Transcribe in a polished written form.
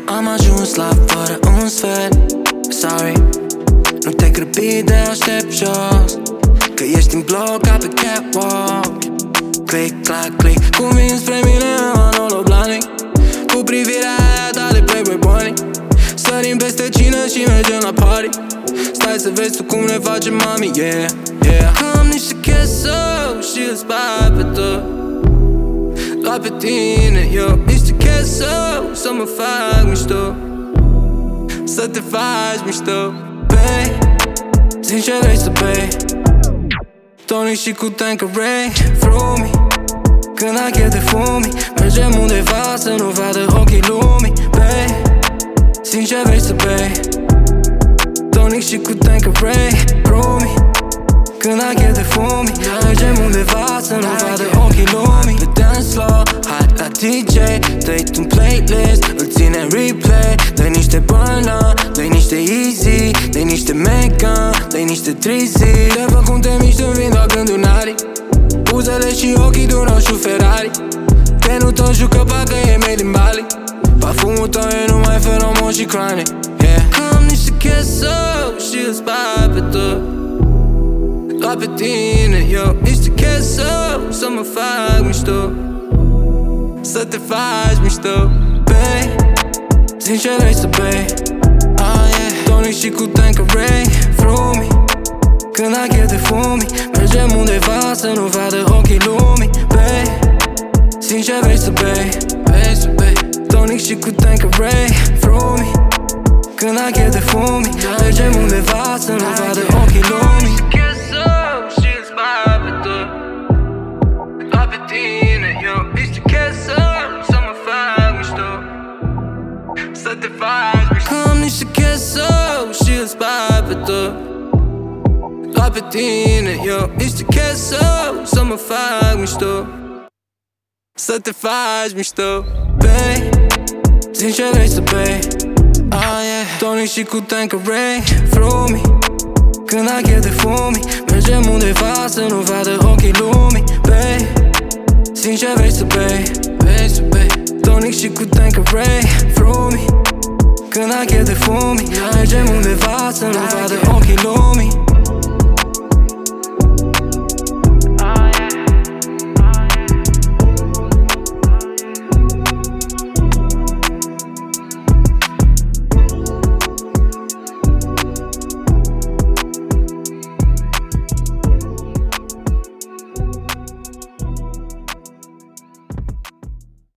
Am ajuns la fără un sfert. Sorry, nu te grăbi de aștept jos, că ești în bloc ca pe catwalk. Click, clack, click, cum vin spre mine în holoblanic, cu privirea aia ta de playboy bunny. Sărim peste cine și mergem la party. Stai să vezi tu cum ne facem mami, yeah, yeah. Că am niște queso și îți bat pe tot, doar pe tine, eu. Niște queso să mă fac mișto, să te faci mișto, bei. Zi ce vrei să bei, tonic și cu Tanqueray, frumii. Când ai chef de fumii, mergem undeva să nu vadă ochii lumii, bei. Zi ce vrei să bei, tonic și cu Tanqueray, frumii. Când ai chef de fumii, mergem undeva să nu vadă ochii lumii. Pe dance floor, hai la DJ, dă-i un playlist, îl ține în replay. Dă-i niște burner, dă-i niște easy, dă-i niște mega, dă-i niște trizy. Te văd cum te miști în vind doar când un ari, buzele și ochii d'un roșu Ferrari. Tenul tău jucă parcă e made in Bali, parfumul tău e numai feromon și chronic, yeah. Că am niște queso și îți bat pe tot, doar pe tine, eu. Niște queso să mă fac mișto, să te faci mișto, bei. Zi ce vrei să bei, yeah. Tonic și cu Tanqueray, frumii. Când ai chef de fumii, mergem undeva să nu vadă ochii lumii, bei. Zi ce vrei să bei, tonic și cu Tanqueray, frumii. Când ai chef de fumii, mergem undeva să nu vadă ochii lumii. Că am niște queso și îți bat pe tot, doar pe tine, eu. Niște queso să mă fac mișto, să te faci mișto, bei. Zi ce vrei să bei, yeah. Tonic și cu Tanqueray, frumii. Când ai chef de fumii, mergem undeva să nu vadă ochii lumii, bei. Zi ce vrei să bei, tonic și cu Tanqueray, frumii. Când ai chef de fumii, mergem undeva să nu vadă ochii